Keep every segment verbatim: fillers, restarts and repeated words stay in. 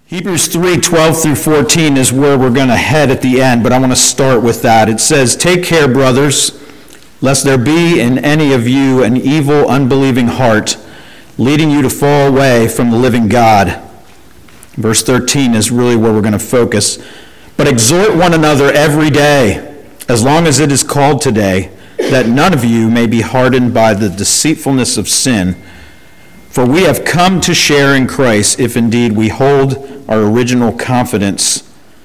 Hebrews three, twelve through fourteen is where we're going to head at the end, but I want to start with that. It says, "Take care, brothers, lest there be in any of you an evil, unbelieving heart, leading you to fall away from the living God." Verse thirteen is really where we're going to focus. "But exhort one another every day, as long as it is called today, that none of you may be hardened by the deceitfulness of sin. For we have come to share in Christ, if indeed we hold our original confidence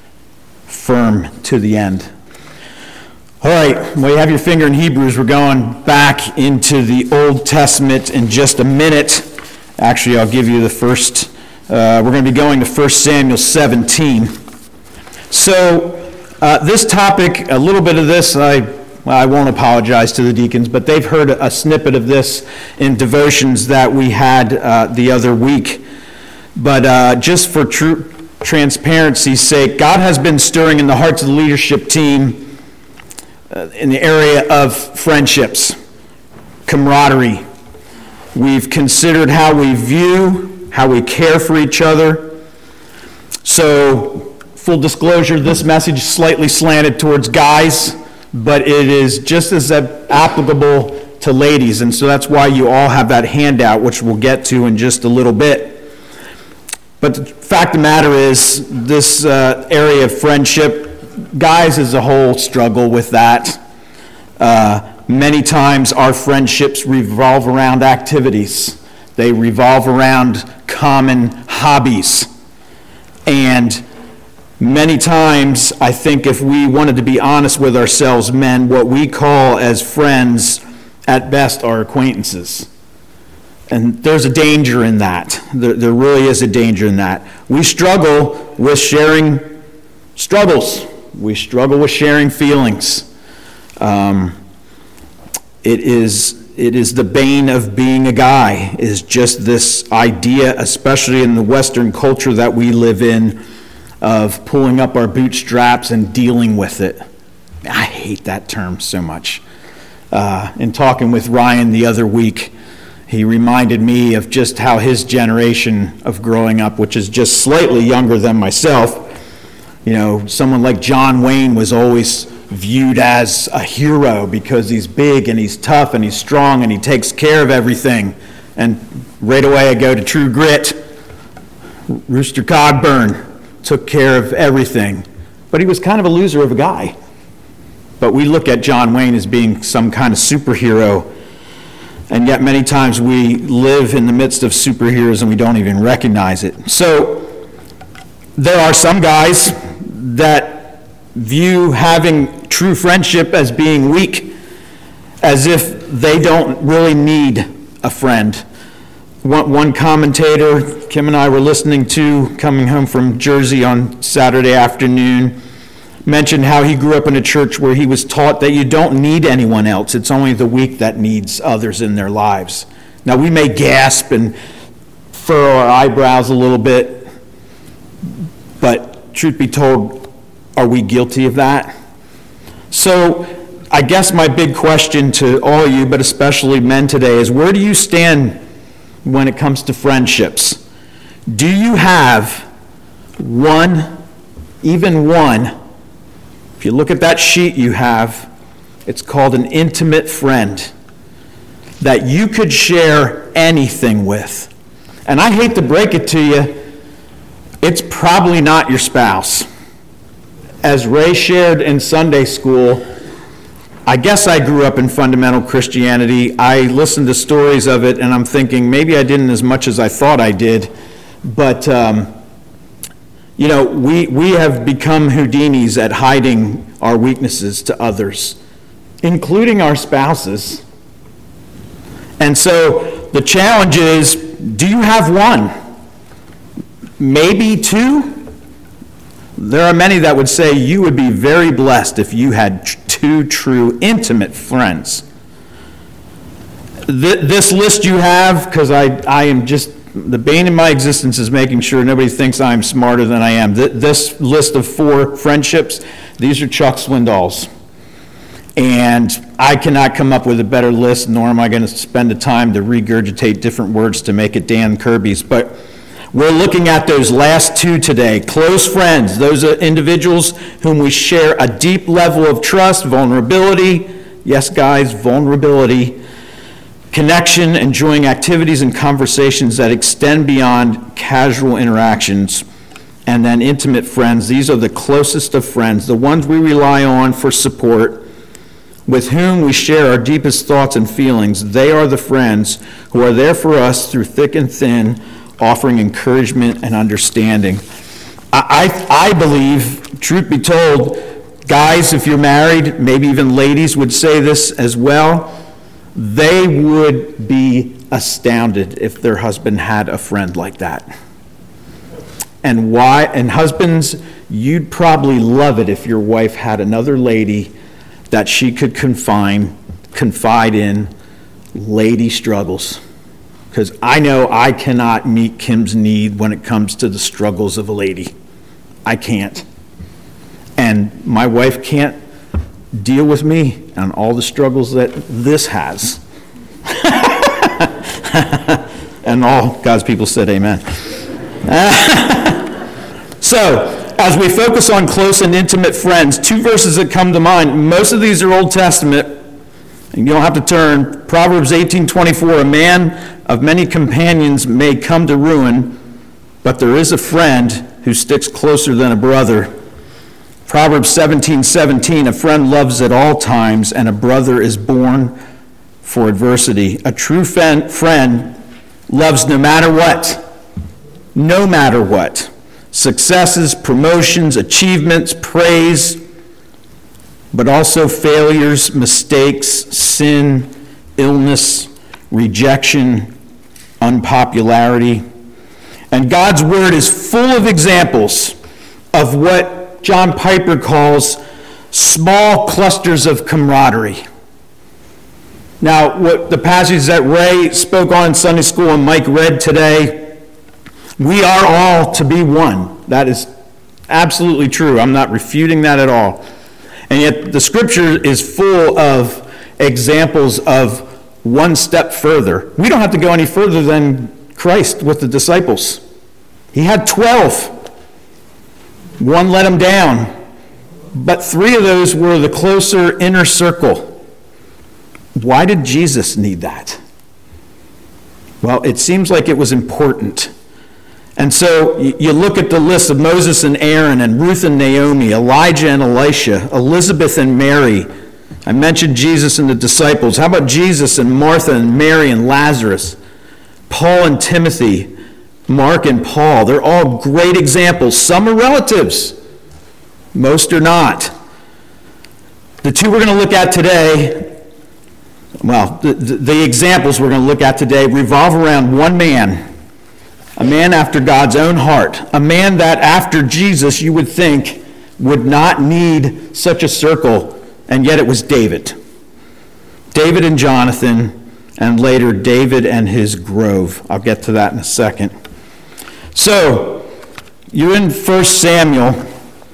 firm to the end." All right, well, you have your finger in Hebrews. We're going back into the Old Testament in just a minute. Actually, I'll give you the first. Uh, we're going to be going to First Samuel seventeen. So uh, this topic, a little bit of this, I Well, I won't apologize to the deacons, but they've heard a snippet of this in devotions that we had uh, the other week. But uh, just for true transparency's sake, God has been stirring in the hearts of the leadership team uh, in the area of friendships, camaraderie. We've considered how we view, how we care for each other. So, full disclosure, this message is slightly slanted towards guys, but it is just as applicable to ladies, and so that's why you all have that handout, which we'll get to in just a little bit. But the fact of the matter is, this uh, area of friendship, guys as a whole struggle with that. Uh, many times our friendships revolve around activities. They revolve around common hobbies. And many times, I think if we wanted to be honest with ourselves, men, what we call as friends, at best, are acquaintances. And there's a danger in that. There, there really is a danger in that. We struggle with sharing struggles. We struggle with sharing feelings. Um, it is, it is the bane of being a guy, is just this idea, especially in the Western culture that we live in, of pulling up our bootstraps and dealing with it. I hate that term so much. Uh, in talking with Ryan the other week, he reminded me of just how his generation of growing up, which is just slightly younger than myself, you know, someone like John Wayne was always viewed as a hero because he's big and he's tough and he's strong and he takes care of everything. And right away I go to True Grit. Rooster Cogburn took care of everything. But he was kind of a loser of a guy. But we look at John Wayne as being some kind of superhero, and yet many times we live in the midst of superheroes and we don't even recognize it. So there are some guys that view having true friendship as being weak, as if they don't really need a friend. One, one commentator Kim and I were listening to coming home from Jersey on Saturday afternoon mentioned how he grew up in a church where he was taught that you don't need anyone else. It's only the weak that needs others in their lives. Now, we may gasp and furrow our eyebrows a little bit, but truth be told, are we guilty of that? So I guess my big question to all of you, but especially men today, is where do you stand when it comes to friendships? Do you have one, even one? If you look at that sheet you have, it's called an intimate friend that you could share anything with. And I hate to break it to you, it's probably not your spouse. As Ray shared in Sunday school, I guess I grew up in fundamental Christianity. I listened to stories of it, and I'm thinking maybe I didn't as much as I thought I did. But, um, you know, we, we have become Houdinis at hiding our weaknesses to others, including our spouses. And so the challenge is, do you have one? Maybe two? There are many that would say you would be very blessed if you had two true intimate friends. Th- this list you have, because I, I am just, the bane in my existence is making sure nobody thinks I'm smarter than I am. Th- this list of four friendships, these are Chuck Swindoll's. And I cannot come up with a better list, nor am I going to spend the time to regurgitate different words to make it Dan Kirby's. But We're looking at those last two today. Close friends, those are individuals whom we share a deep level of trust, vulnerability. Yes, guys, vulnerability. Connection, enjoying activities and conversations that extend beyond casual interactions. And then intimate friends. These are the closest of friends, the ones we rely on for support, with whom we share our deepest thoughts and feelings. They are the friends who are there for us through thick and thin, offering encouragement and understanding. I, I, I believe, truth be told, guys, if you're married, maybe even ladies would say this as well, they would be astounded if their husband had a friend like that. And why? And husbands, you'd probably love it if your wife had another lady that she could confine, confide in lady struggles. Because I know I cannot meet Kim's need when it comes to the struggles of a lady. I can't. And my wife can't deal with me on all the struggles that this has. And all God's people said amen. So, as we focus on close and intimate friends, two verses that come to mind. Most of these are Old Testament, and you don't have to turn. Proverbs eighteen twenty-four, a man of many companions may come to ruin, but there is a friend who sticks closer than a brother. Proverbs seventeen seventeen, a friend loves at all times, and a brother is born for adversity. A true friend loves no matter what. No matter what. Successes, promotions, achievements, praise, but also failures, mistakes, sin, illness, rejection, unpopularity. And God's word is full of examples of what John Piper calls small clusters of camaraderie. Now, what the passage that Ray spoke on in Sunday school and Mike read today, we are all to be one. That is absolutely true. I'm not refuting that at all. And yet the scripture is full of examples of one step further. We don't have to go any further than Christ with the disciples. He had twelve. One let him down. But three of those were the closer inner circle. Why did Jesus need that? Well, it seems like it was important. And so you look at the list of Moses and Aaron and Ruth and Naomi, Elijah and Elisha, Elizabeth and Mary. I mentioned Jesus and the disciples. How about Jesus and Martha and Mary and Lazarus? Paul and Timothy, Mark and Paul. They're all great examples. Some are relatives. Most are not. The two we're going to look at today, well, the, the, the examples we're going to look at today revolve around one man. A man after God's own heart. A man that after Jesus you would think would not need such a circle, and yet it was David. David and Jonathan, and later David and his grove. I'll get to that in a second. So, you're in First Samuel.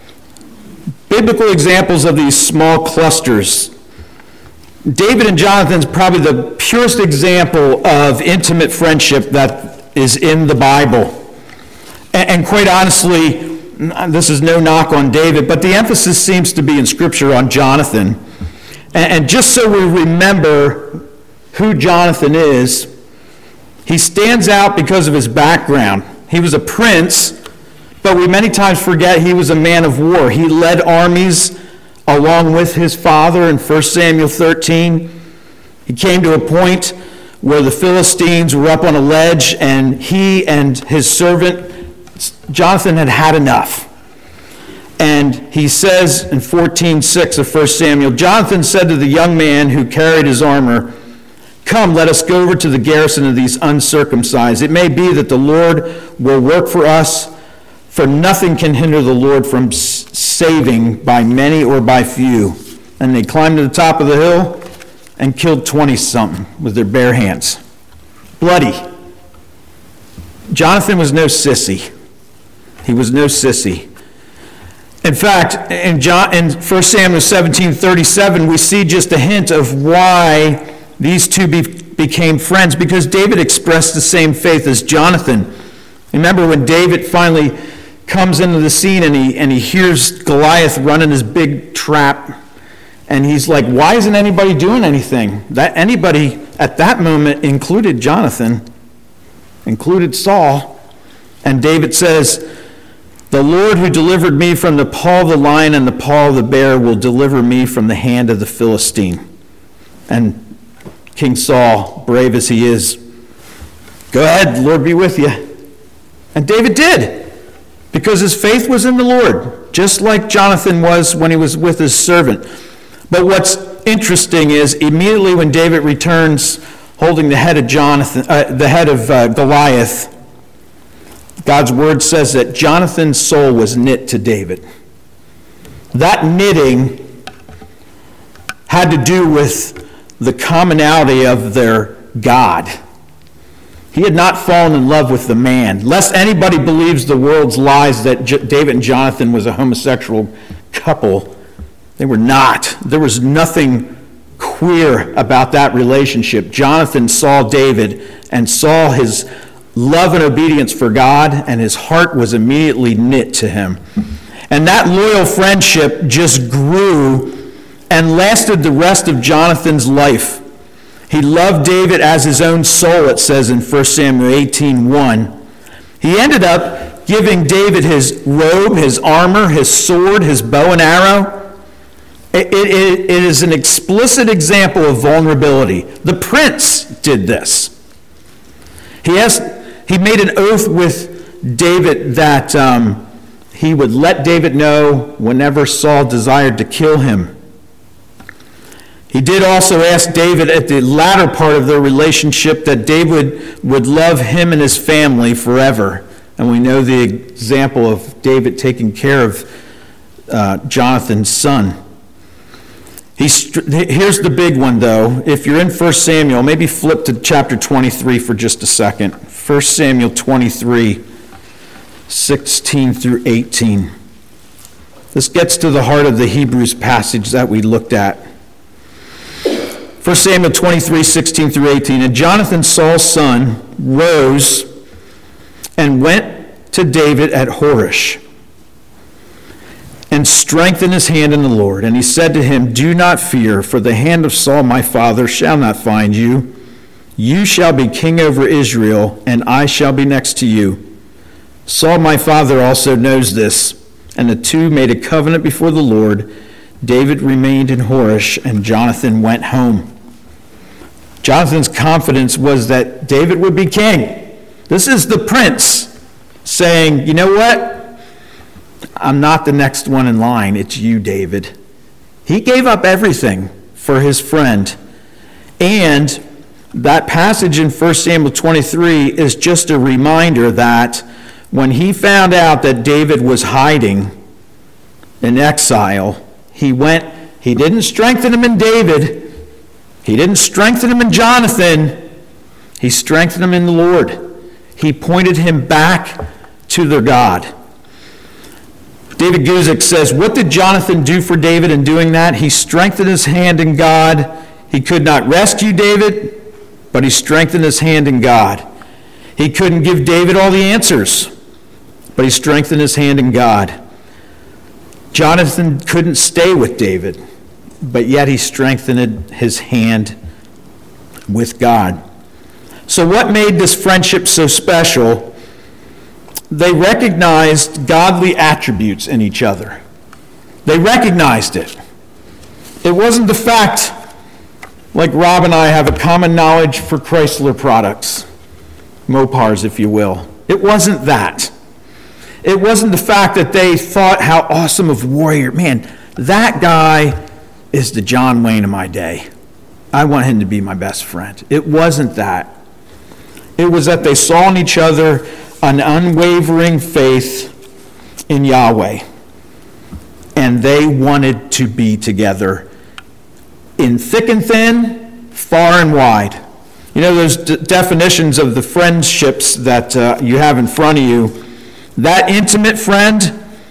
Biblical examples of these small clusters. David and Jonathan is probably the purest example of intimate friendship that is in the Bible. And, and quite honestly, this is no knock on David, but the emphasis seems to be in Scripture on Jonathan. And, and just so we remember who Jonathan is, he stands out because of his background. He was a prince, but we many times forget he was a man of war. He led armies along with his father in First Samuel thirteen. He came to a point where the Philistines were up on a ledge, and he and his servant, Jonathan, had had enough. And he says in fourteen six of First Samuel, Jonathan said to the young man who carried his armor, "Come, let us go over to the garrison of these uncircumcised. It may be that the Lord will work for us, for nothing can hinder the Lord from saving by many or by few." And they climbed to the top of the hill and killed twenty-something with their bare hands. Bloody. Jonathan was no sissy. He was no sissy. In fact, in, John, in First Samuel seventeen thirty-seven, we see just a hint of why these two be, became friends, because David expressed the same faith as Jonathan. Remember when David finally comes into the scene and he and he hears Goliath running his big trap, and he's like, why isn't anybody doing anything? That anybody at that moment included Jonathan, included Saul, and David says, the Lord who delivered me from the paw of the lion and the paw of the bear will deliver me from the hand of the Philistine. And King Saul, brave as he is, go ahead, the Lord be with you. And David did, because his faith was in the Lord, just like Jonathan was when he was with his servant. But what's interesting is immediately when David returns holding the head of Jonathan, uh, the head of uh, Goliath, God's word says that Jonathan's soul was knit to David. That knitting had to do with the commonality of their God. He had not fallen in love with the man. Lest anybody believes the world's lies that J- David and Jonathan was a homosexual couple, they were not. There was nothing queer about that relationship. Jonathan saw David and saw his love and obedience for God, and his heart was immediately knit to him. And that loyal friendship just grew and lasted the rest of Jonathan's life. He loved David as his own soul, it says in First Samuel eighteen one. He ended up giving David his robe, his armor, his sword, his bow and arrow. It, it, it is an explicit example of vulnerability. The prince did this. He has, he made an oath with David that um, he would let David know whenever Saul desired to kill him. He did also ask David at the latter part of their relationship that David would love him and his family forever. And we know the example of David taking care of uh, Jonathan's son. He's, here's the big one, though. If you're in First Samuel, maybe flip to chapter twenty-three for just a second. First Samuel twenty-three, sixteen through eighteen. This gets to the heart of the Hebrews passage that we looked at. First Samuel twenty-three, sixteen through eighteen. And Jonathan, Saul's son, rose and went to David at Horish and strengthened his hand in the Lord. And he said to him, do not fear, for the hand of Saul my father shall not find you. You shall be king over Israel, and I shall be next to you. Saul my father also knows this. And the two made a covenant before the Lord. David remained in Horish, and Jonathan went home. Jonathan's confidence was that David would be king. This is the prince saying, you know what? I'm not the next one in line. It's you, David. He gave up everything for his friend. And that passage in First Samuel twenty-three is just a reminder that when he found out that David was hiding in exile, he went, he didn't strengthen him in David. He didn't strengthen him in Jonathan. He strengthened him in the Lord. He pointed him back to their God. David Guzik says, what did Jonathan do for David in doing that? He strengthened his hand in God. He could not rescue David, but he strengthened his hand in God. He couldn't give David all the answers, but he strengthened his hand in God. Jonathan couldn't stay with David, but yet he strengthened his hand with God. So what made this friendship so special? They recognized godly attributes in each other. They recognized it. It wasn't the fact, like Rob and I have a common knowledge for Chrysler products, Mopars, if you will. It wasn't that. It wasn't the fact that they thought how awesome of warrior. Man, that guy is the John Wayne of my day. I want him to be my best friend. It wasn't that. It was that they saw in each other an unwavering faith in Yahweh. And they wanted to be together in thick and thin, far and wide. You know those d- definitions of the friendships that uh, you have in front of you. That intimate friend,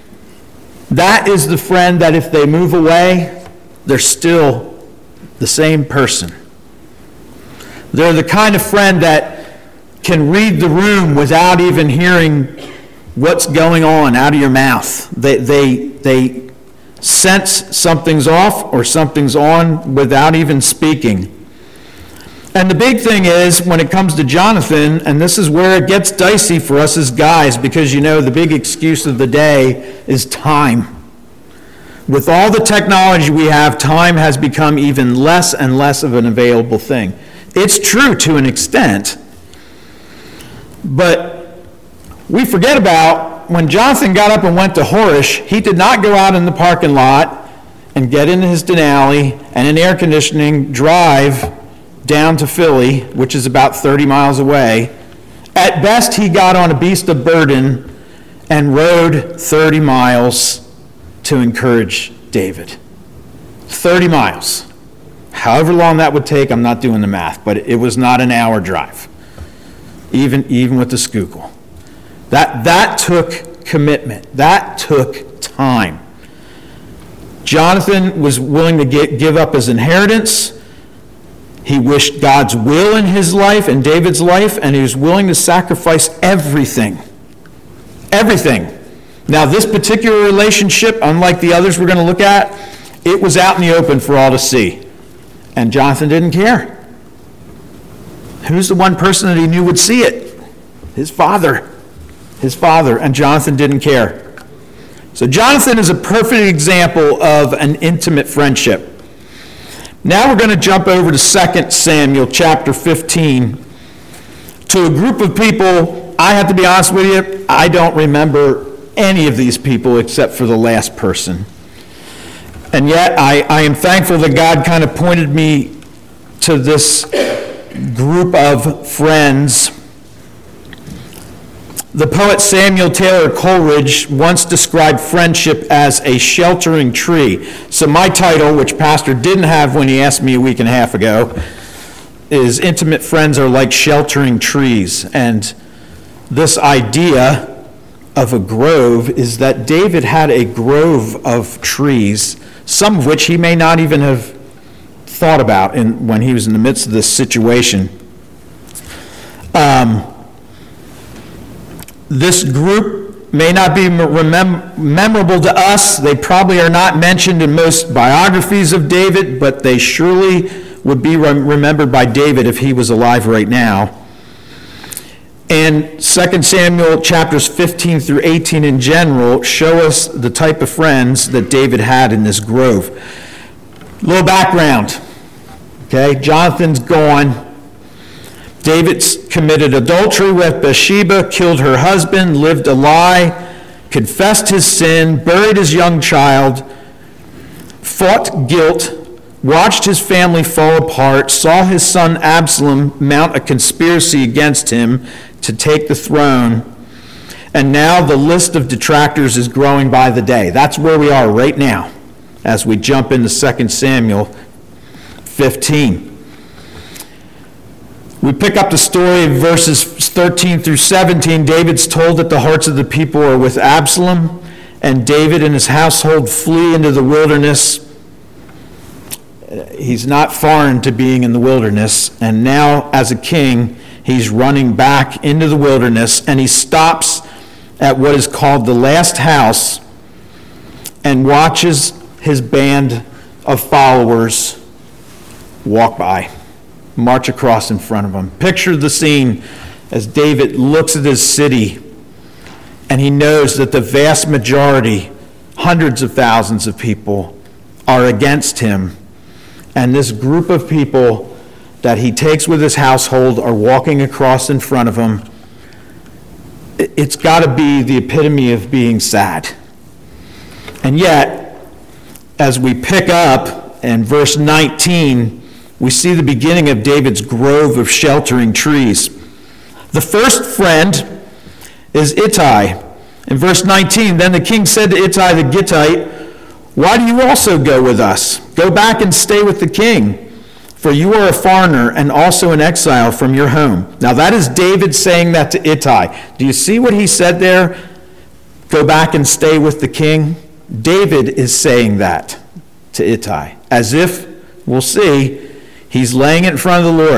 that is the friend that if they move away, they're still the same person. They're the kind of friend that can read the room without even hearing what's going on out of your mouth. They, they, they sense something's off or something's on without even speaking. And the big thing is, when it comes to Jonathan, and this is where it gets dicey for us as guys, because you know the big excuse of the day is time. With all the technology we have, time has become even less and less of an available thing. It's true to an extent, but we forget about when Jonathan got up and went to Horish, he did not go out in the parking lot and get in his Denali and in air conditioning drive down to Philly, which is about thirty miles away. At best, he got on a beast of burden and rode thirty miles to encourage David. thirty miles. However long that would take, I'm not doing the math, but it was not an hour drive, even, even with the Schuylkill. That, that took commitment. That took time. Jonathan was willing to get, give up his inheritance. He wished God's will in his life and David's life, and he was willing to sacrifice everything. Everything. Now, this particular relationship, unlike the others we're going to look at, it was out in the open for all to see. And Jonathan didn't care. Who's the one person that he knew would see it? His father. His father. And Jonathan didn't care. So Jonathan is a perfect example of an intimate friendship. Now we're going to jump over to Second Samuel chapter fifteen to a group of people. I have to be honest with you, I don't remember any of these people except for the last person. And yet I, I am thankful that God kind of pointed me to this group of friends. The poet Samuel Taylor Coleridge once described friendship as a sheltering tree. So my title, which Pastor didn't have when he asked me a week and a half ago, is Intimate Friends Are Like Sheltering Trees. And this idea of a grove is that David had a grove of trees, some of which he may not even have thought about in, when he was in the midst of this situation. Um, this group may not be remem- memorable to us. They probably are not mentioned in most biographies of David, but they surely would be rem- remembered by David if he was alive right now. And Second Samuel chapters fifteen through eighteen in general show us the type of friends that David had in this grove. A little background. Okay, Jonathan's gone. David's committed adultery with Bathsheba, killed her husband, lived a lie, confessed his sin, buried his young child, fought guilt, watched his family fall apart, saw his son Absalom mount a conspiracy against him to take the throne, and now the list of detractors is growing by the day. That's where we are right now as we jump into Second Samuel fifteen. We pick up the story in verses thirteen through seventeen. David's told that the hearts of the people are with Absalom, and David and his household flee into the wilderness. He's not foreign to being in the wilderness, and now as a king, he's running back into the wilderness, and he stops at what is called the last house and watches his band of followers walk by, march across in front of him. Picture the scene as David looks at his city, and he knows that the vast majority, hundreds of thousands of people, are against him. And this group of people that he takes with his household are walking across in front of him. It's got to be the epitome of being sad. And yet, as we pick up in verse nineteen, we see the beginning of David's grove of sheltering trees. The first friend is Ittai. In verse nineteen, then the king said to Ittai the Gittite, "Why do you also go with us? Go back and stay with the king, for you are a foreigner and also an exile from your home." Now that is David saying that to Ittai. Do you see what he said there? Go back and stay with the king. David is saying that to Ittai, as if, we'll see, he's laying it in front of the Lord.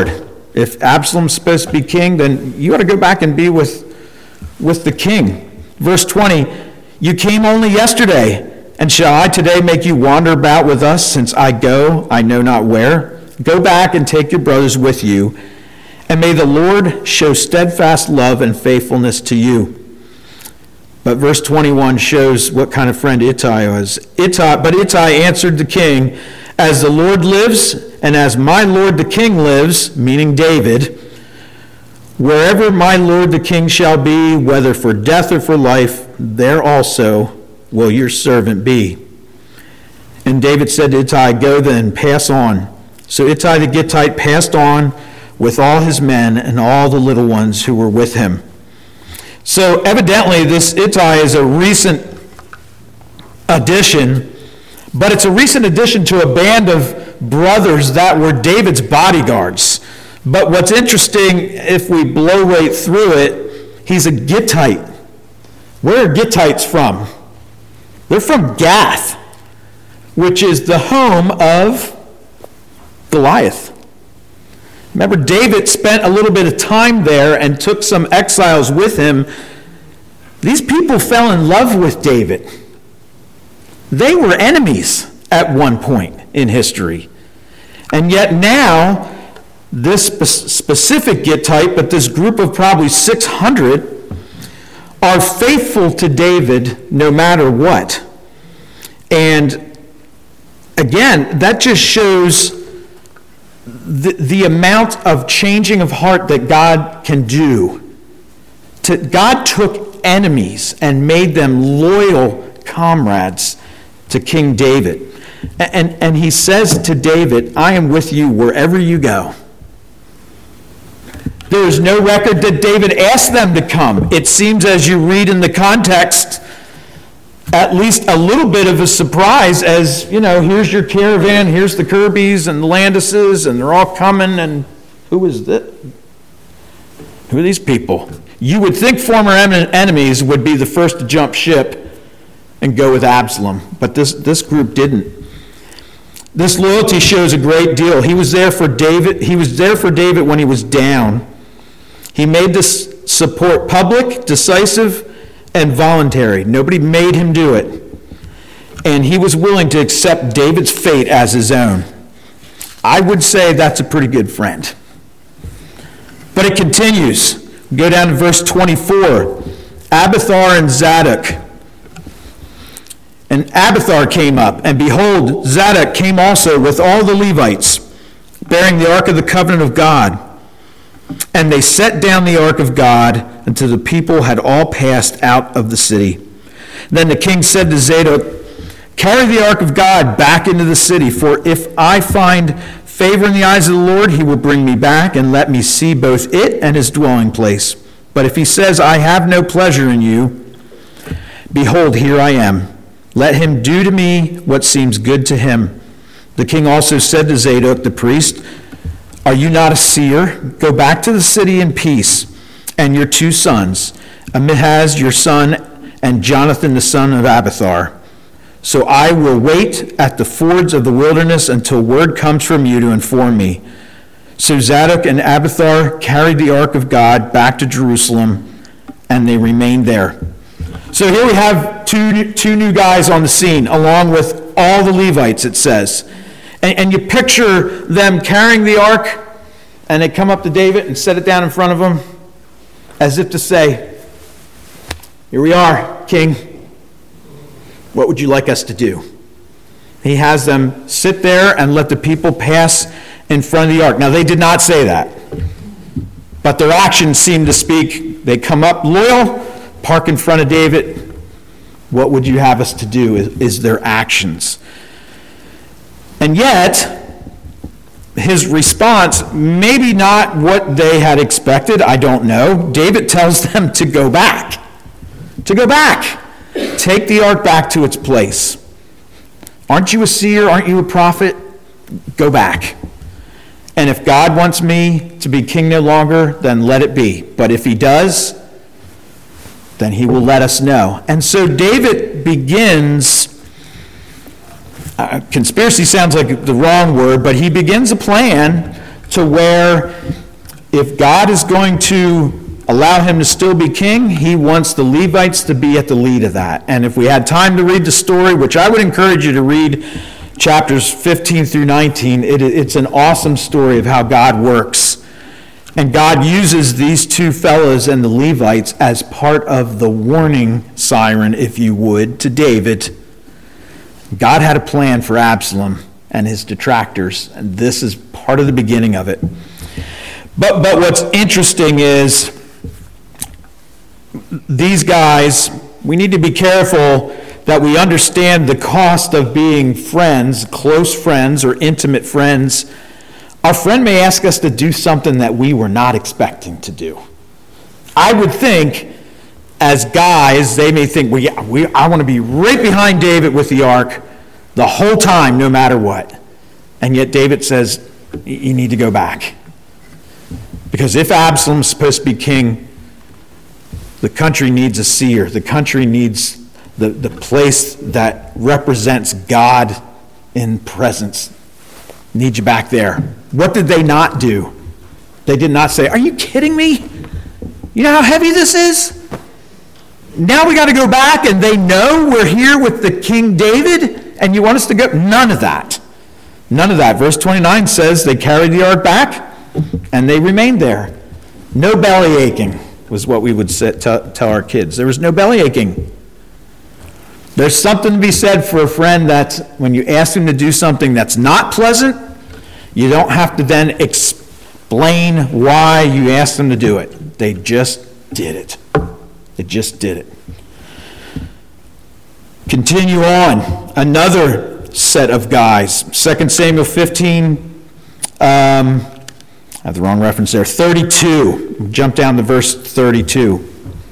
If Absalom's supposed to be king, then you ought to go back and be with, with the king. Verse twenty, you came only yesterday, and shall I today make you wander about with us, since I go, I know not where? Go back and take your brothers with you, and may the Lord show steadfast love and faithfulness to you. But verse twenty-one shows what kind of friend Ittai was. Ittai, but Ittai answered the king, as the Lord lives, and as my lord the king lives, meaning David, wherever my lord the king shall be, whether for death or for life, there also will your servant be. And David said to Ittai, go then, pass on. So Ittai the Gittite passed on with all his men and all the little ones who were with him. So evidently this Ittai is a recent addition, but it's a recent addition to a band of brothers that were David's bodyguards. But what's interesting, if we blow right through it, he's a Gittite. Where are Gittites from? They're from Gath, which is the home of Goliath. Remember, David spent a little bit of time there and took some exiles with him. These people fell in love with David. They were enemies at one point in history. And yet now, this spe- specific Gittite, but this group of probably six hundred, are faithful to David no matter what. And again, that just shows the, the amount of changing of heart that God can do. To, God took enemies and made them loyal comrades to King David. And, and he says to David, I am with you wherever you go. There is no record that David asked them to come. It seems, as you read in the context, at least a little bit of a surprise as, you know, here's your caravan, here's the Kirbys and the Landises, and they're all coming, and who is that? Who are these people? You would think former enemies would be the first to jump ship and go with Absalom, but this, this group didn't. This loyalty shows a great deal. He was there for David. He was there for David when he was down. He made this support public, decisive, and voluntary. Nobody made him do it. And he was willing to accept David's fate as his own. I would say that's a pretty good friend. But it continues. Go down to verse twenty-four. Abiathar and Zadok. And Abiathar came up, and behold, Zadok came also with all the Levites, bearing the ark of the covenant of God. And they set down the ark of God until the people had all passed out of the city. Then the king said to Zadok, carry the ark of God back into the city, for if I find favor in the eyes of the Lord, he will bring me back and let me see both it and his dwelling place. But if he says, I have no pleasure in you, behold, here I am. Let him do to me what seems good to him. The king also said to Zadok the priest, are you not a seer? Go back to the city in peace, and your two sons, Ahimaz your son, and Jonathan the son of Abiathar. So I will wait at the fords of the wilderness until word comes from you to inform me. So Zadok and Abiathar carried the ark of God back to Jerusalem, and they remained there. So here we have two, two new guys on the scene, along with all the Levites, it says. And, and you picture them carrying the ark, and they come up to David and set it down in front of him, as if to say, here we are, king. What would you like us to do? He has them sit there and let the people pass in front of the ark. Now, they did not say that, but their actions seem to speak. They come up loyal, park in front of David. What would you have us to do is, is their actions. And yet, his response, maybe not what they had expected, I don't know. David tells them to go back. To go back. Take the ark back to its place. Aren't you a seer? Aren't you a prophet? Go back. And if God wants me to be king no longer, then let it be. But if he does, then he will let us know. And so David begins, uh, conspiracy sounds like the wrong word, but he begins a plan to where if God is going to allow him to still be king, he wants the Levites to be at the lead of that. And if we had time to read the story, which I would encourage you to read chapters fifteen through nineteen, it, it's an awesome story of how God works. And God uses these two fellows and the Levites as part of the warning siren, if you would, to David. God had a plan for Absalom and his detractors, and this is part of the beginning of it. But, but what's interesting is these guys, we need to be careful that we understand the cost of being friends, close friends or intimate friends. Our friend may ask us to do something that we were not expecting to do. I would think, as guys, they may think, well, yeah, we, I want to be right behind David with the ark the whole time, no matter what. And yet David says, you need to go back. Because if Absalom's supposed to be king, the country needs a seer. The country needs the, the place that represents God in presence. Need you back there. What did they not do? They did not say, are you kidding me? You know how heavy this is? Now we got to go back and they know we're here with the King David and you want us to go? None of that. None of that. Verse twenty-nine says they carried the ark back and they remained there. No belly aching was what we would say, tell, tell our kids. There was no belly aching. There's something to be said for a friend that when you ask him to do something that's not pleasant, you don't have to then explain why you asked them to do it. They just did it. They just did it. Continue on. Another set of guys. Second Samuel fifteen. Um, I have the wrong reference there. thirty-two. Jump down to verse thirty-two.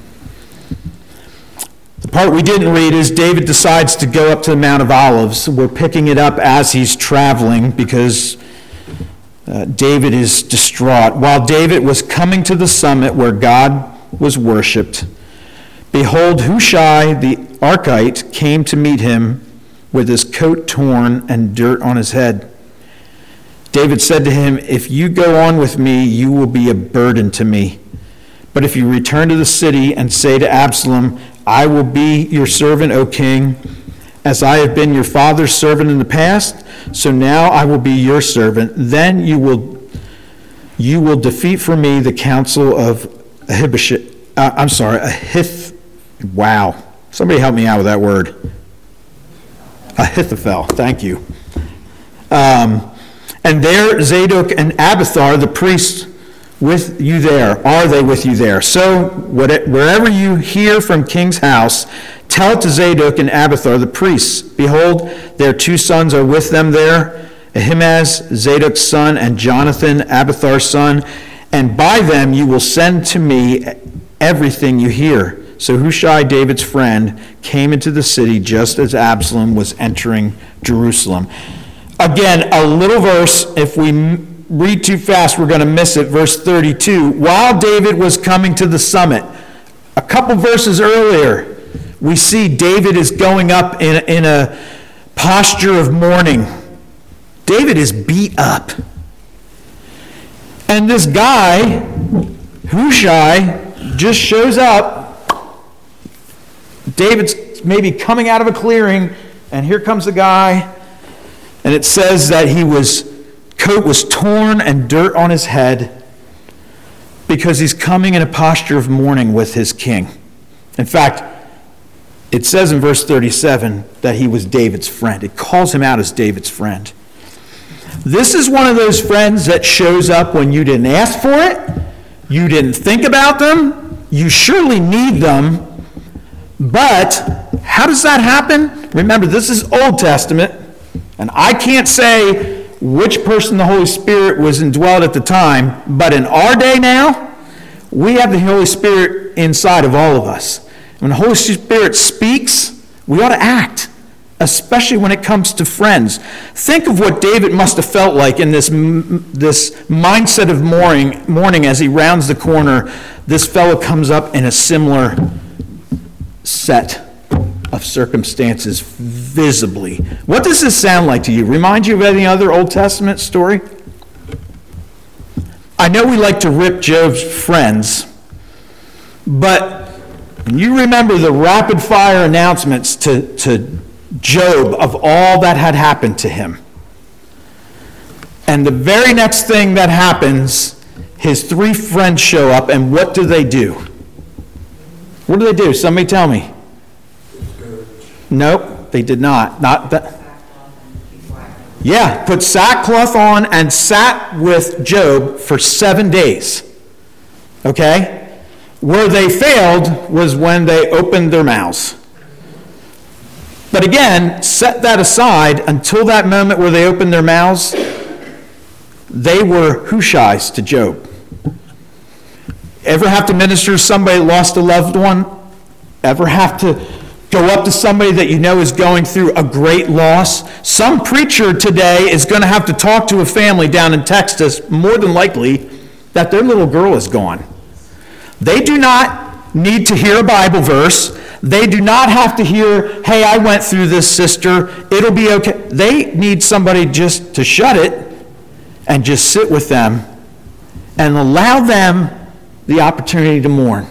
The part we didn't read is David decides to go up to the Mount of Olives. We're picking it up as he's traveling because uh, David is distraught. While David was coming to the summit where God was worshipped, behold, Hushai the Archite came to meet him with his coat torn and dirt on his head. David said to him, if you go on with me, you will be a burden to me. But if you return to the city and say to Absalom, I will be your servant, O king, as I have been your father's servant in the past, so now I will be your servant. Then you will you will defeat for me the counsel of Ahibasheth. Uh, I'm sorry, Ahith. Wow. Somebody help me out with that word. Ahithophel. Thank you. Um, and there Zadok and Abiathar, the priests, with you there. Are they with you there? So wherever you hear from king's house, tell it to Zadok and Abiathar, the priests. Behold, their two sons are with them there, Ahimaaz, Zadok's son, and Jonathan, Abiathar's son. And by them you will send to me everything you hear. So Hushai, David's friend, came into the city just as Absalom was entering Jerusalem. Again, a little verse. If we read too fast, we're going to miss it. Verse thirty-two, while David was coming to the summit, a couple verses earlier, we see David is going up in, in a posture of mourning. David is beat up. And this guy, Hushai, just shows up. David's maybe coming out of a clearing, and here comes the guy, and it says that he was coat was torn and dirt on his head because he's coming in a posture of mourning with his king. In fact, it says in verse thirty-seven that he was David's friend. It calls him out as David's friend. This is one of those friends that shows up when you didn't ask for it, you didn't think about them, you surely need them, but how does that happen? Remember, this is Old Testament, and I can't say which person the Holy Spirit was indwelled at the time, but in our day now, we have the Holy Spirit inside of all of us. When the Holy Spirit speaks, we ought to act, especially when it comes to friends. Think of what David must have felt like in this, this mindset of mourning, mourning as he rounds the corner. This fellow comes up in a similar set of circumstances visibly. What does this sound like to you? Remind you of any other Old Testament story? I know we like to rip Job's friends, but you remember the rapid fire announcements to, to Job of all that had happened to him. And the very next thing that happens, his three friends show up, and what do they do? What do they do? Somebody tell me. Nope, they did not. Not that. Yeah, put sackcloth on and sat with Job for seven days. Okay? Where they failed was when they opened their mouths. But again, set that aside. Until that moment where they opened their mouths, they were Hushays to Job. Ever have to minister to somebody that lost a loved one? Ever have to go up to somebody that you know is going through a great loss? Some preacher today is going to have to talk to a family down in Texas, more than likely, that their little girl is gone. They do not need to hear a Bible verse. They do not have to hear, hey, I went through this, sister, it'll be okay. They need somebody just to shut it and just sit with them and allow them the opportunity to mourn.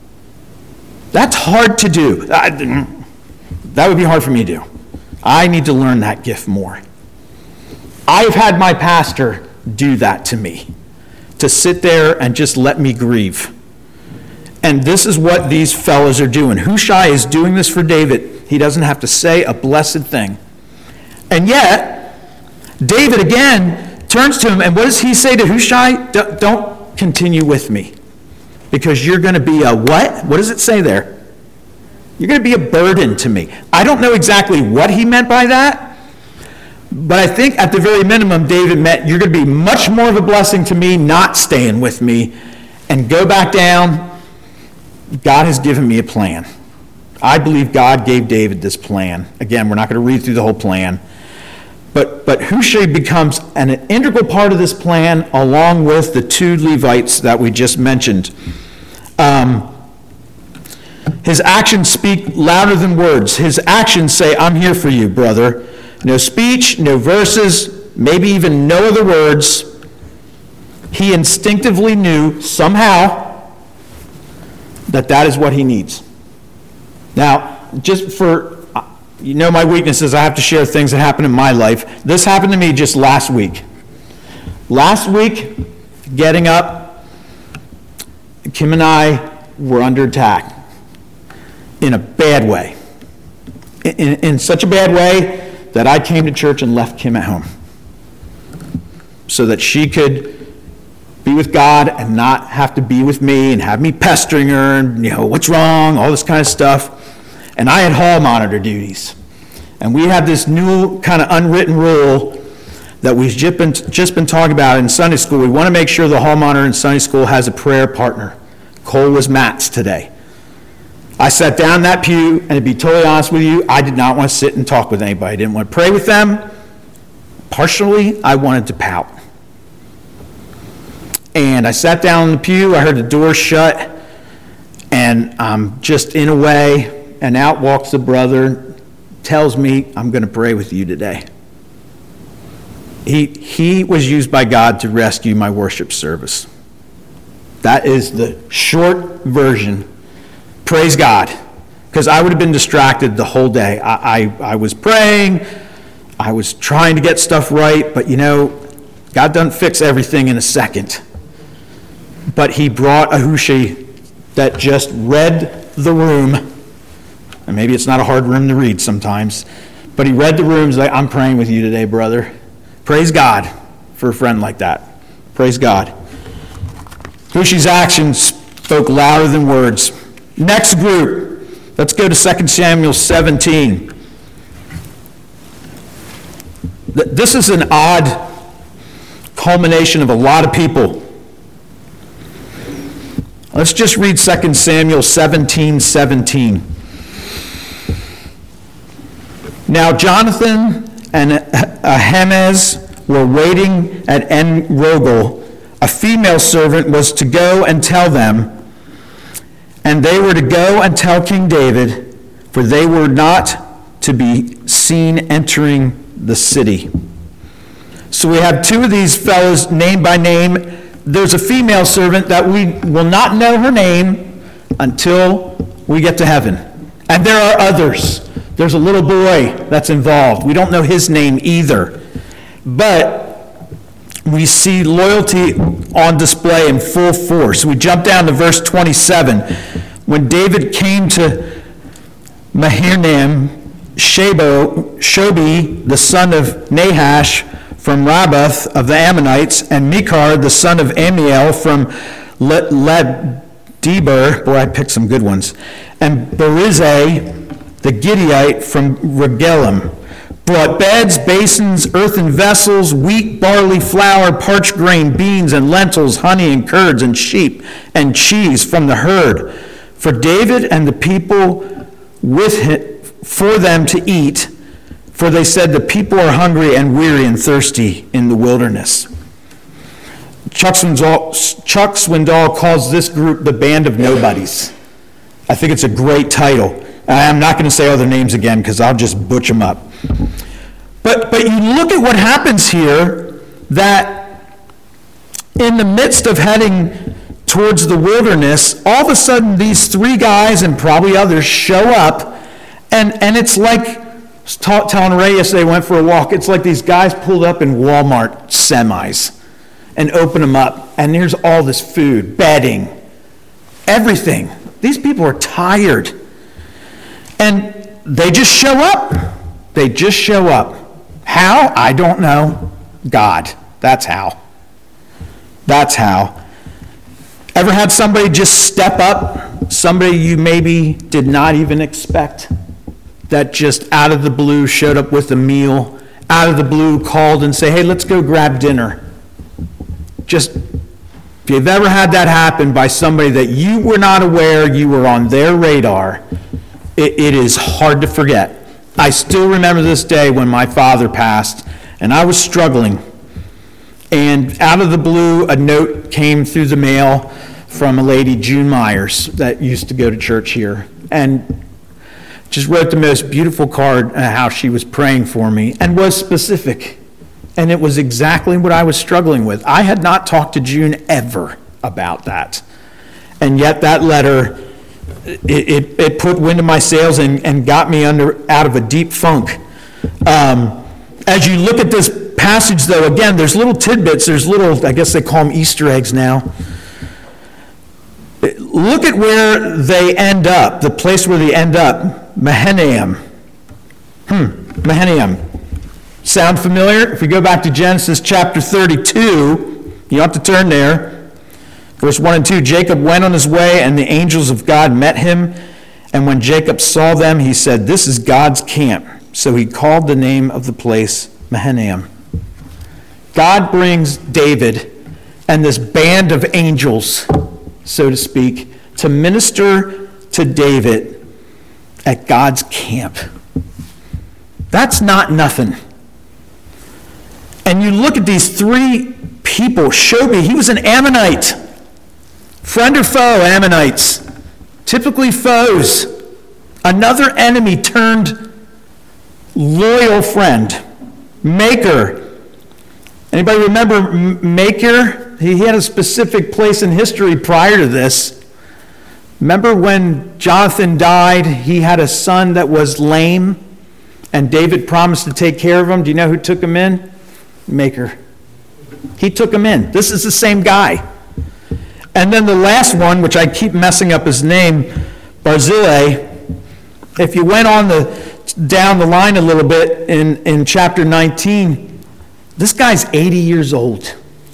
That's hard to do. I, that would be hard for me to do. I need to learn that gift more. I've had my pastor do that to me, to sit there and just let me grieve. And this is what these fellows are doing. Hushai is doing this for David. He doesn't have to say a blessed thing. And yet, David again turns to him, and what does he say to Hushai? Don't continue with me, because you're going to be a what? What does it say there? You're going to be a burden to me. I don't know exactly what he meant by that, but I think at the very minimum, David meant you're going to be much more of a blessing to me not staying with me, and go back down. God has given me a plan. I believe God gave David this plan. Again, we're not going to read through the whole plan, but, but Hushai becomes an integral part of this plan, along with the two Levites that we just mentioned. Um, His actions speak louder than words. His actions say, I'm here for you, brother. No speech, no verses, maybe even no other words. He instinctively knew somehow that that is what he needs. Now, just for, you know my weaknesses, I have to share things that happen in my life. This happened to me just last week. Last week, getting up, Kim and I were under attack. In a bad way. In, in such a bad way that I came to church and left Kim at home, so that she could be with God and not have to be with me and have me pestering her and, you know, what's wrong, all this kind of stuff. And I had hall monitor duties. And we had this new kind of unwritten rule that we've just been, just been talking about in Sunday school. We want to make sure the hall monitor in Sunday school has a prayer partner. Cole was Matt's today. I sat down in that pew, and to be totally honest with you, I did not want to sit and talk with anybody. I didn't want to pray with them. Partially, I wanted to pout. And I sat down in the pew, I heard the door shut, and I'm just in a way, and out walks the brother, tells me, I'm going to pray with you today. He, he was used by God to rescue my worship service. That is the short version. Praise God, because I would have been distracted the whole day. I, I, I was praying, I was trying to get stuff right, but you know, God doesn't fix everything in a second. But he brought a Hushai that just read the room, and maybe it's not a hard room to read sometimes, but he read the rooms like, I'm praying with you today, brother. Praise God for a friend like that. Praise God. Hushai's actions spoke louder than words. Next group, let's go to Second Samuel seventeen. This is an odd culmination of a lot of people. Let's just read Second Samuel seventeen seventeen. Now Jonathan and Ahimaaz were waiting at En-Rogel. A female servant was to go and tell them, and they were to go and tell King David, for they were not to be seen entering the city. So we have two of these fellows named by name. there's a female servant that we will not know her name until we get to heaven. And there are others. There's a little boy that's involved. We don't know his name either. But we see loyalty on display in full force. We jump down to verse twenty-seven. When David came to Mahanaim, Shabo, Shobi, the son of Nahash, from Rabbath of the Ammonites, and Mechar, the son of Amiel, from Laddeber, boy, I picked some good ones, and Barizai, the Gittite, from Regelim, brought beds, basins, earthen vessels, wheat, barley, flour, parched grain, beans, and lentils, honey, and curds, and sheep, and cheese from the herd, for David and the people with him, for them to eat, for they said, the people are hungry and weary and thirsty in the wilderness. Chuck Swindoll, Chuck Swindoll calls this group the Band of Nobodies. I think it's a great title. I'm not going to say all their names again because I'll just butch them up. But, but you look at what happens here, that in the midst of heading towards the wilderness, all of a sudden these three guys and probably others show up, and, and it's like, I was ta- telling Ray yesterday, went for a walk, it's like these guys pulled up in Walmart semis and open them up, and there's all this food, bedding, everything. These people are tired. And they just show up. They just show up. How? I don't know. God. That's how. That's how. Ever had somebody just step up? Somebody you maybe did not even expect, that just out of the blue showed up with a meal, out of the blue called and say, hey, let's go grab dinner. Just, if you've ever had that happen by somebody that you were not aware you were on their radar, it, it is hard to forget. I still remember this day when my father passed, and I was struggling. And out of the blue, a note came through the mail from a lady, June Myers, that used to go to church here. And just wrote the most beautiful card on how she was praying for me, and was specific. And it was exactly what I was struggling with. I had not talked to June ever about that. And yet that letter, it, it, it put wind in my sails and, and got me under out of a deep funk. Um, as you look at this passage, though, again, there's little tidbits, there's little, I guess they call them Easter eggs now. Look at where they end up, the place where they end up. Mahanaim. Hmm, Mahanaim. Sound familiar? If we go back to Genesis chapter thirty-two, you have to turn there. Verse one and two, Jacob went on his way, and the angels of God met him. And when Jacob saw them, he said, this is God's camp. So he called the name of the place Mahanaim. God brings David and this band of angels, so to speak, to minister to David at God's camp. That's not nothing. And you look at these three people. Shobi, he was an Ammonite. Friend or foe, Ammonites. Typically foes. Another enemy turned loyal friend. Maker. Anybody remember Maker? He had a specific place in history prior to this. Remember when Jonathan died, he had a son that was lame, and David promised to take care of him. Do you know who took him in? Maker. He took him in. This is the same guy. And then the last one, which I keep messing up his name, Barzillai. If you went on the down the line a little bit in, in chapter nineteen, this guy's eighty years old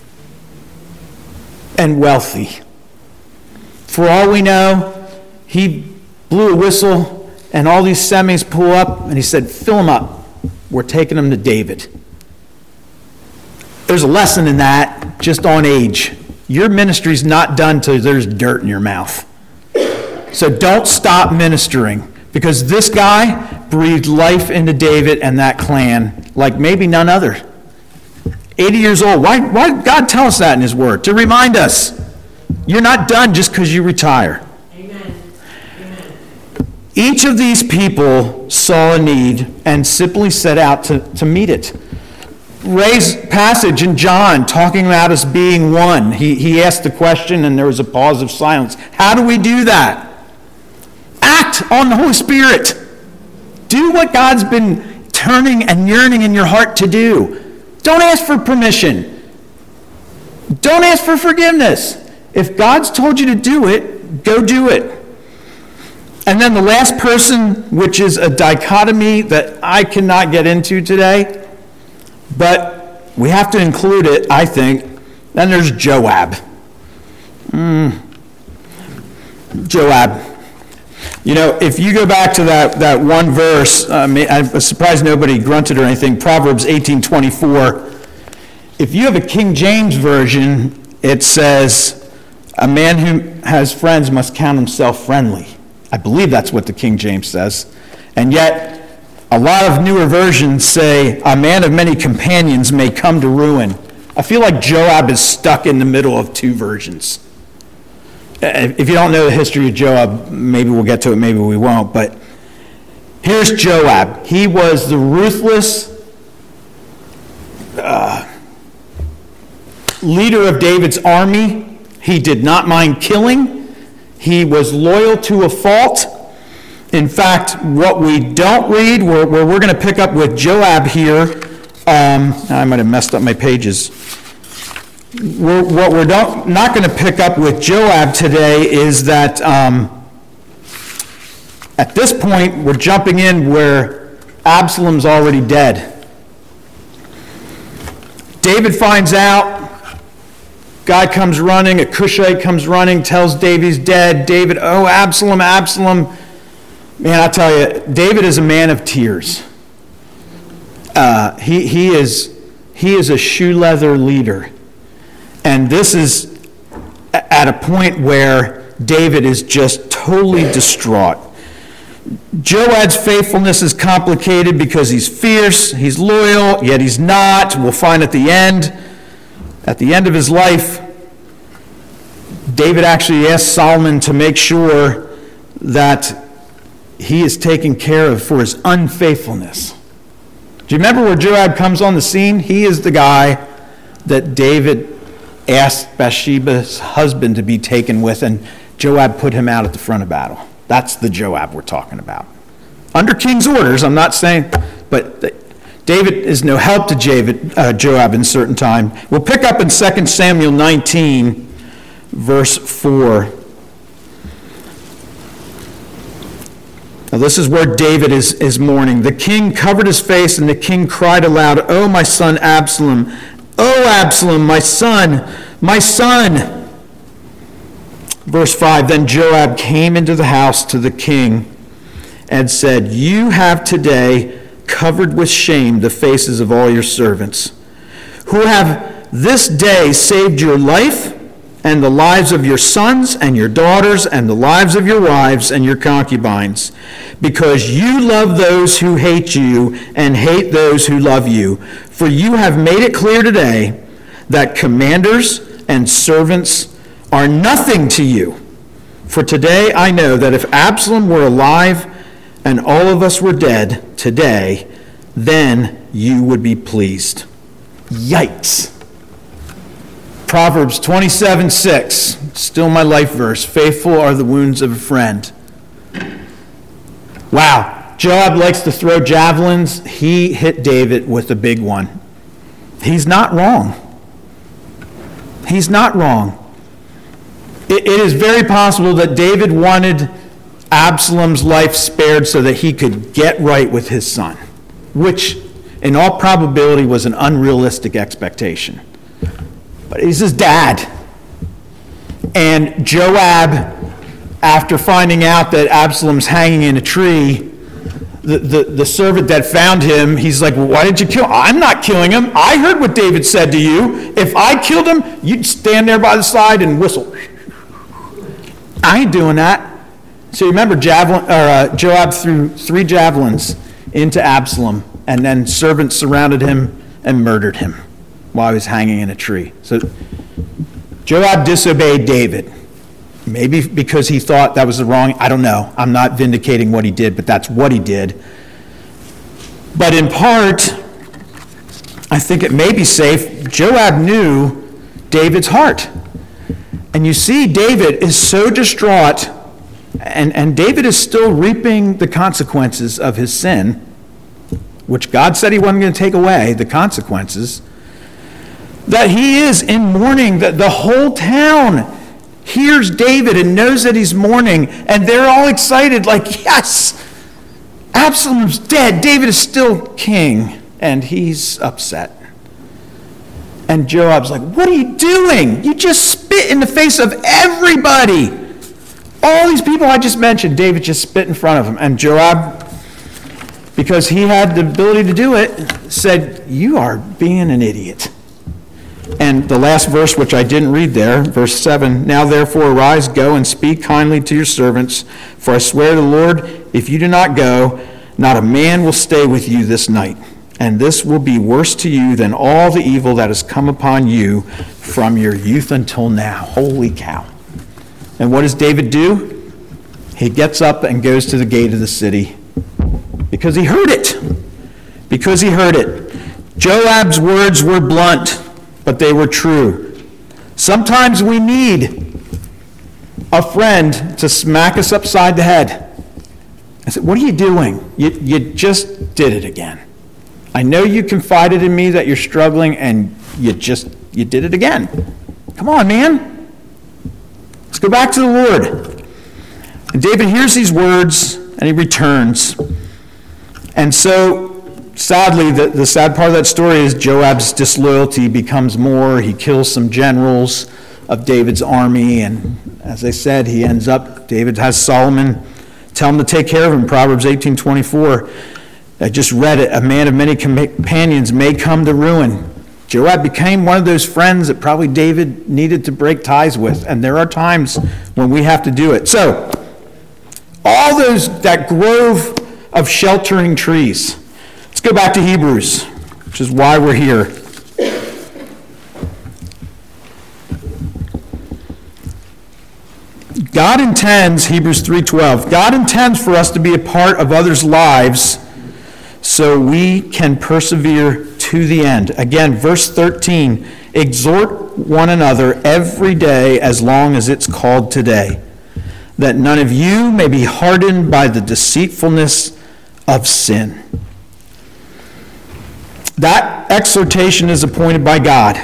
and wealthy. For all we know, he blew a whistle and all these semis pull up and he said, fill them up. We're taking them to David. There's a lesson in that, just on age. Your ministry's not done till there's dirt in your mouth. So don't stop ministering, because this guy breathed life into David and that clan like maybe none other. eighty years old. Why, why did God tell us that in his word? To remind us, you're not done just because you retire. Amen. Amen. Each of these people saw a need and simply set out to, to meet it. Ray's passage in John talking about us being one. He, he asked the question and there was a pause of silence. How do we do that? Act on the Holy Spirit. Do what God's been turning and yearning in your heart to do. Don't ask for permission. Don't ask for forgiveness. If God's told you to do it, go do it. And then the last person, which is a dichotomy that I cannot get into today, but we have to include it, I think. Then there's Joab. Mm. Joab. You know, if you go back to that, that one verse, I mean, I'm surprised nobody grunted or anything, Proverbs eighteen twenty-four. If you have a King James version, it says, a man who has friends must count himself friendly. I believe that's what the King James says. And yet, a lot of newer versions say, a man of many companions may come to ruin. I feel like Joab is stuck in the middle of two versions. If you don't know the history of Joab, maybe we'll get to it, maybe we won't. But here's Joab. He was the ruthless uh, leader of David's army. He did not mind killing. He was loyal to a fault. In fact, what we don't read, where, where we're going to pick up with Joab here, um, I might have messed up my pages. We're, what we're don't, not going to pick up with Joab today is that um, at this point, we're jumping in where Absalom's already dead. David finds out. Guy comes running, a Cushite comes running, tells David he's dead. David, oh, Absalom, Absalom. Man, I tell you, David is a man of tears. Uh, he, he, is, he is a shoe leather leader. And this is at a point where David is just totally distraught. Joab's faithfulness is complicated because he's fierce, he's loyal, yet he's not. We'll find at the end. At the end of his life, David actually asked Solomon to make sure that he is taken care of for his unfaithfulness. Do you remember where Joab comes on the scene? He is the guy that David asked Bathsheba's husband to be taken with, and Joab put him out at the front of battle. That's the Joab we're talking about. Under king's orders, I'm not saying, but David is no help to David, uh, Joab in certain time. We'll pick up in Second Samuel nineteen, verse four. Now this is where David is, is mourning. The king covered his face, and the king cried aloud, "Oh, my son Absalom! Oh, Absalom, my son, my son!" Verse five, then Joab came into the house to the king and said, "You have today covered with shame the faces of all your servants, who have this day saved your life and the lives of your sons and your daughters and the lives of your wives and your concubines, because you love those who hate you and hate those who love you. For you have made it clear today that commanders and servants are nothing to you. For today I know that if Absalom were alive and all of us were dead today, then you would be pleased." Yikes. Proverbs twenty-seven six, still my life verse. Faithful are the wounds of a friend. Wow. Joab likes to throw javelins. He hit David with a big one. He's not wrong. He's not wrong. It, it is very possible that David wanted Absalom's life spared so that he could get right with his son, which in all probability was an unrealistic expectation. But he's his dad. And Joab, after finding out that Absalom's hanging in a tree, the, the, the servant that found him, he's like, "Well, why did you kill him?" "I'm not killing him. I heard what David said to you. If I killed him, you'd stand there by the side and whistle." I ain't doing that. So you remember javelin, or, uh, Joab threw three javelins into Absalom, and then servants surrounded him and murdered him while he was hanging in a tree. So Joab disobeyed David. Maybe because he thought that was the wrong, I don't know. I'm not vindicating what he did, but that's what he did. But in part, I think it may be safe, Joab knew David's heart. And you see, David is so distraught, and, and David is still reaping the consequences of his sin, which God said he wasn't going to take away, the consequences, that he is in mourning, that the whole town hears David and knows that he's mourning, and they're all excited, like, yes, Absalom's dead, David is still king, and he's upset. And Joab's like, what are you doing? You just spit in the face of everybody. All these people I just mentioned, David just spit in front of him. And Joab, because he had the ability to do it, said, you are being an idiot. And the last verse, which I didn't read there, verse seven, now therefore arise, go and speak kindly to your servants, for I swear to the Lord, if you do not go, not a man will stay with you this night. And this will be worse to you than all the evil that has come upon you from your youth until now. Holy cow. And what does David do? He gets up and goes to the gate of the city because he heard it. Because he heard it. Joab's words were blunt, but they were true. Sometimes we need a friend to smack us upside the head. I said, what are you doing? You, you just did it again. I know you confided in me that you're struggling, and you just, you did it again. Come on, man. Let's go back to the Lord. And David hears these words, and he returns. And so, sadly, the, the sad part of that story is Joab's disloyalty becomes more. He kills some generals of David's army, and as I said, he ends up, David has Solomon tell him to take care of him, Proverbs eighteen twenty-four. I just read it. A man of many companions may come to ruin. Joab became one of those friends that probably David needed to break ties with, and there are times when we have to do it. So, all those, that grove of sheltering trees. Let's go back to Hebrews, which is why we're here. God intends, Hebrews three twelve, God intends for us to be a part of others' lives so we can persevere to the end. Again, verse thirteen, exhort one another every day as long as it's called today, that none of you may be hardened by the deceitfulness of sin. That exhortation is appointed by God.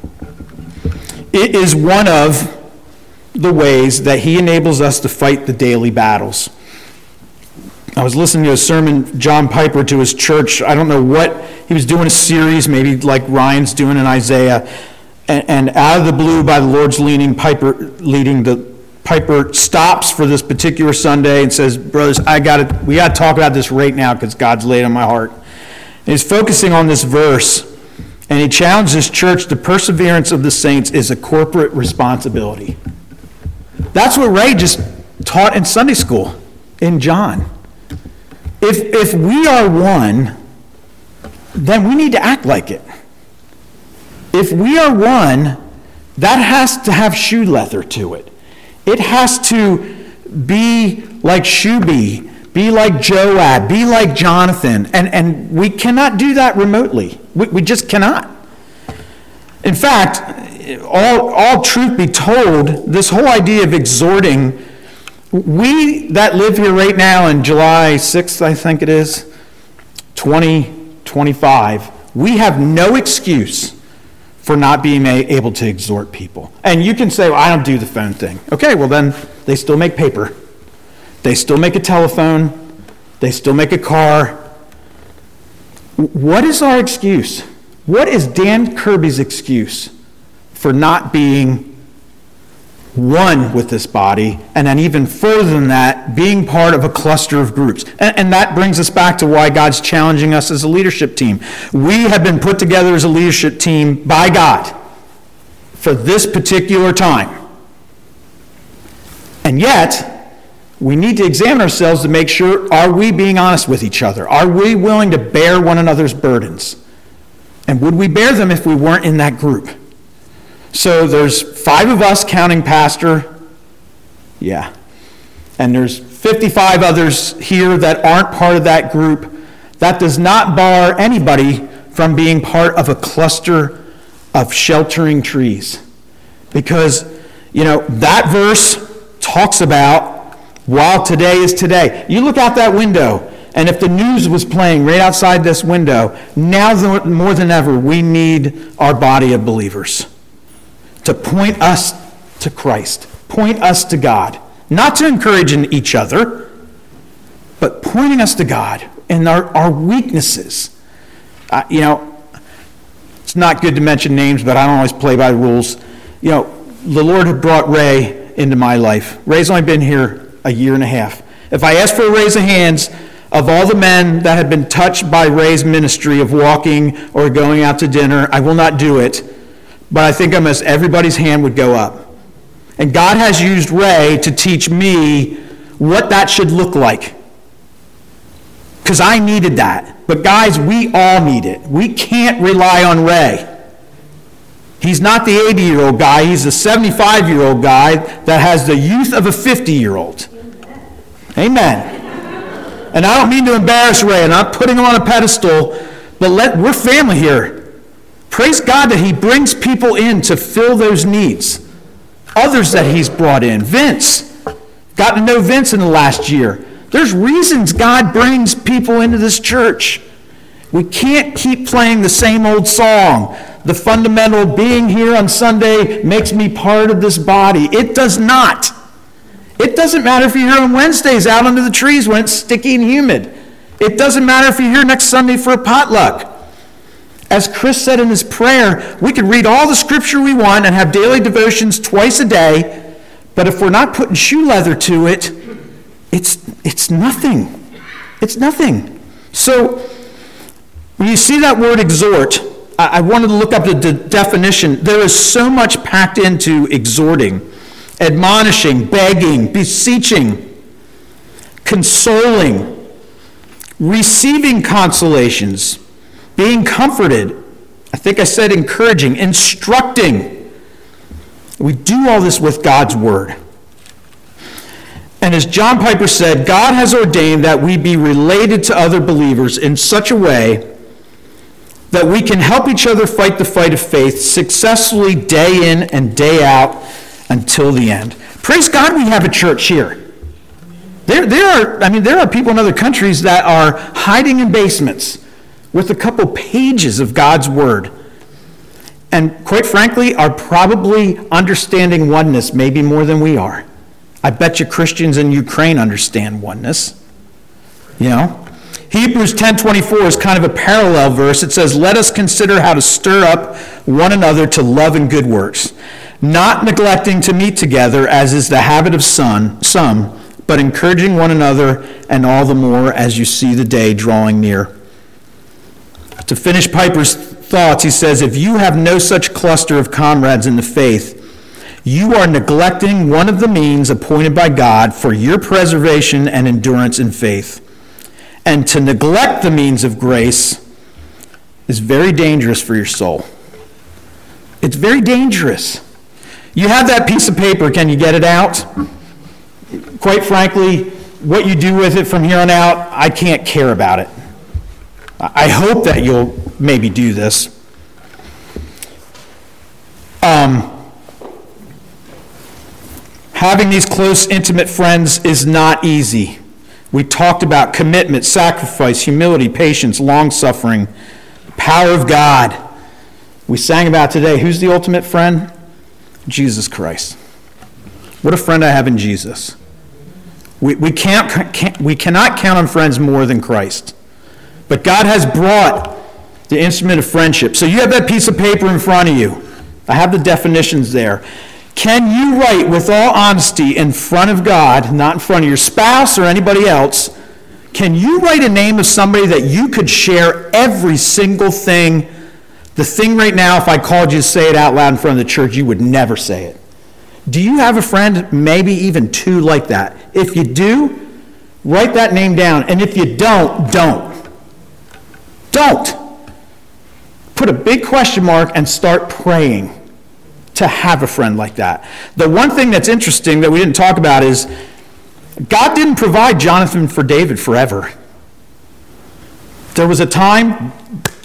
It is one of the ways that he enables us to fight the daily battles. I was listening to a sermon, John Piper, to his church. I don't know what, he was doing a series, maybe like Ryan's doing in Isaiah. And, and out of the blue, by the Lord's leading, Piper leading, the Piper stops for this particular Sunday and says, brothers, I got to, we got to talk about this right now because God's laid on my heart. And he's focusing on this verse, and he challenged his church, the perseverance of the saints is a corporate responsibility. That's what Ray just taught in Sunday school in John. If if we are one, then we need to act like it. If we are one, that has to have shoe leather to it. It has to be like Shubi, be like Joab, be like Jonathan. And, and we cannot do that remotely. We, we just cannot. In fact, all, all truth be told, this whole idea of exhorting, we that live here right now in July sixth, I think it is, twenty twenty-five, we have no excuse for not being able to exhort people. And you can say, well, I don't do the phone thing. Okay, well then, they still make paper. They still make a telephone. They still make a car. What is our excuse? What is Dan Kirby's excuse for not being one with this body, and then even further than that, being part of a cluster of groups? And, and that brings us back to why God's challenging us as a leadership team. We have been put together as a leadership team by God for this particular time. And yet, we need to examine ourselves to make sure, are we being honest with each other? Are we willing to bear one another's burdens? And would we bear them if we weren't in that group? So there's five of us counting pastor. Yeah. And there's fifty-five others here that aren't part of that group. That does not bar anybody from being part of a cluster of sheltering trees. Because, you know, that verse talks about while today is today. You look out that window, and if the news was playing right outside this window, now more than ever, we need our body of believers to point us to Christ, point us to God. Not to encourage in each other, but pointing us to God and our, our weaknesses. Uh, you know, it's not good to mention names, but I don't always play by the rules. You know, the Lord had brought Ray into my life. Ray's only been here a year and a half. If I asked for a raise of hands of all the men that had been touched by Ray's ministry of walking or going out to dinner, I will not do it. But I think almost everybody's hand would go up. And God has used Ray to teach me what that should look like. Because I needed that. But guys, we all need it. We can't rely on Ray. He's not the eighty-year-old guy. He's the seventy-five-year-old guy that has the youth of a fifty-year-old. Amen. And I don't mean to embarrass Ray, and I'm not putting him on a pedestal, but let, we're family here. Praise God that he brings people in to fill those needs. Others that he's brought in. Vince. Got to know Vince in the last year. There's reasons God brings people into this church. We can't keep playing the same old song. The fundamental being here on Sunday makes me part of this body. It does not. It doesn't matter if you're here on Wednesdays out under the trees when it's sticky and humid. It doesn't matter if you're here next Sunday for a potluck. As Chris said in his prayer, we can read all the scripture we want and have daily devotions twice a day, but if we're not putting shoe leather to it, it's it's nothing. It's nothing. So when you see that word exhort, I, I wanted to look up the de- definition. There is so much packed into exhorting, admonishing, begging, beseeching, consoling, receiving consolations, being comforted. I think I said encouraging, instructing. We do all this with God's word. And as John Piper said, God has ordained that we be related to other believers in such a way that we can help each other fight the fight of faith successfully day in and day out until the end. Praise God we have a church here. There, there are, I mean, there are people in other countries that are hiding in basements with a couple pages of God's word. And quite frankly, are probably understanding oneness maybe more than we are. I bet you Christians in Ukraine understand oneness. You know? Hebrews ten twenty-four is kind of a parallel verse. It says, let us consider how to stir up one another to love and good works, not neglecting to meet together, as is the habit of some, some, but encouraging one another, and all the more as you see the day drawing near. To finish Piper's thoughts, he says, if you have no such cluster of comrades in the faith, you are neglecting one of the means appointed by God for your preservation and endurance in faith. And to neglect the means of grace is very dangerous for your soul. It's very dangerous. You have that piece of paper, can you get it out? Quite frankly, what you do with it from here on out, I can't care about it. I hope that you'll maybe do this. Um, having these close, intimate friends is not easy. We talked about commitment, sacrifice, humility, patience, long-suffering, power of God. We sang about today, who's the ultimate friend? Jesus Christ. What a friend I have in Jesus. We, we, can't, can't, we cannot count on friends more than Christ. But God has brought the instrument of friendship. So you have that piece of paper in front of you. I have the definitions there. Can you write with all honesty in front of God, not in front of your spouse or anybody else, can you write a name of somebody that you could share every single thing? The thing right now, if I called you to say it out loud in front of the church, you would never say it. Do you have a friend, maybe even two like that? If you do, write that name down. And if you don't, don't. Don't. Put a big question mark and start praying to have a friend like that. The one thing that's interesting that we didn't talk about is God didn't provide Jonathan for David forever. There was a time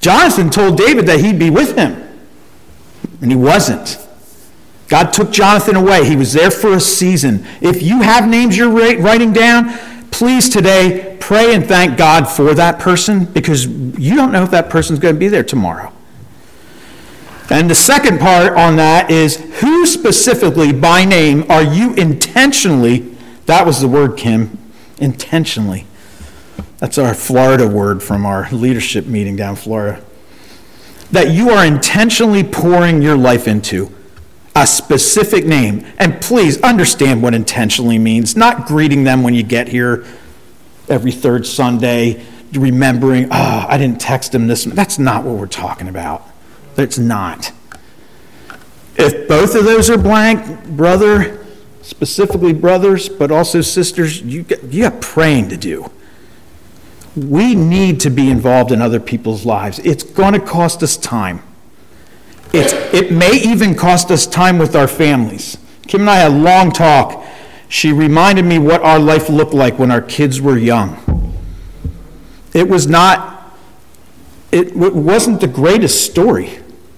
Jonathan told David that he'd be with him, and he wasn't. God took Jonathan away. He was there for a season. If you have names you're writing down, please today pray and thank God for that person, because you don't know if that person's going to be there tomorrow. And the second part on that is, who specifically by name are you intentionally, that was the word, Kim, intentionally. That's our Florida word from our leadership meeting down in Florida. That you are intentionally pouring your life into a specific name. And please understand what intentionally means. Not greeting them when you get here every third Sunday, remembering, oh, I didn't text them this. That's not what we're talking about. It's not. If both of those are blank, brother, specifically brothers, but also sisters, you got, you got praying to do. We need to be involved in other people's lives. It's going to cost us time. It's, it may even cost us time with our families. Kim and I had a long talk. She reminded me what our life looked like when our kids were young. It was not, it, it wasn't the greatest story.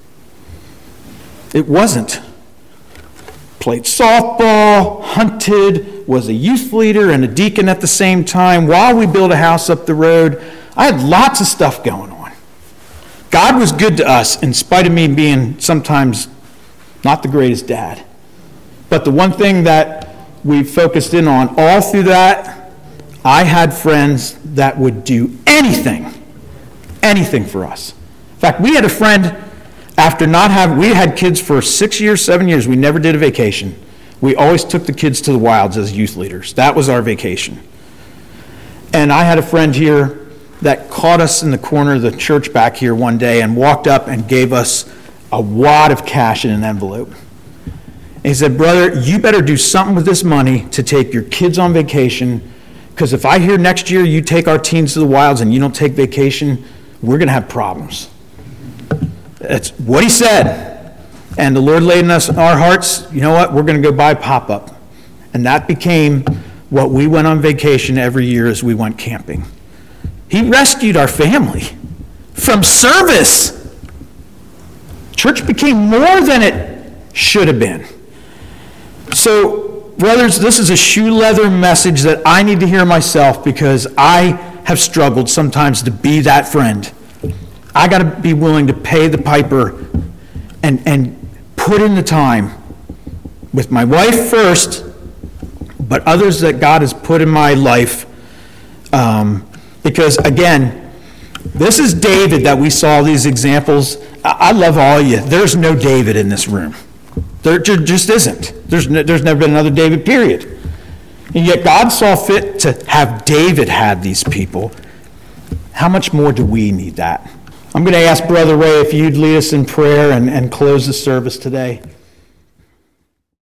It wasn't. Played softball, hunted, was a youth leader and a deacon at the same time while we built a house up the road. I had lots of stuff going on. God was good to us in spite of me being sometimes not the greatest dad. But the one thing that we focused in on all through that, I had friends that would do anything, anything for us. In fact, we had a friend after not having, we had kids for six years, seven years, we never did a vacation. We always took the kids to the wilds as youth leaders. That was our vacation. And I had a friend here that caught us in the corner of the church back here one day and walked up and gave us a wad of cash in an envelope. And he said, brother, you better do something with this money to take your kids on vacation, because if I hear next year you take our teens to the wilds and you don't take vacation, we're going to have problems. That's what he said. And the Lord laid in us our hearts, you know what, we're going to go buy pop-up. And that became what we went on vacation every year as we went camping. He rescued our family from service. Church became more than it should have been. So, brothers, this is a shoe leather message that I need to hear myself, because I have struggled sometimes to be that friend. I got to be willing to pay the piper and, and put in the time with my wife first, but others that God has put in my life. Um, because, again, this is David that we saw these examples. I, I love all of you. There's no David in this room. There just isn't. There's, no, there's never been another David, period. And yet God saw fit to have David have these people. How much more do we need that? I'm going to ask Brother Ray if you'd lead us in prayer and, and close the service today.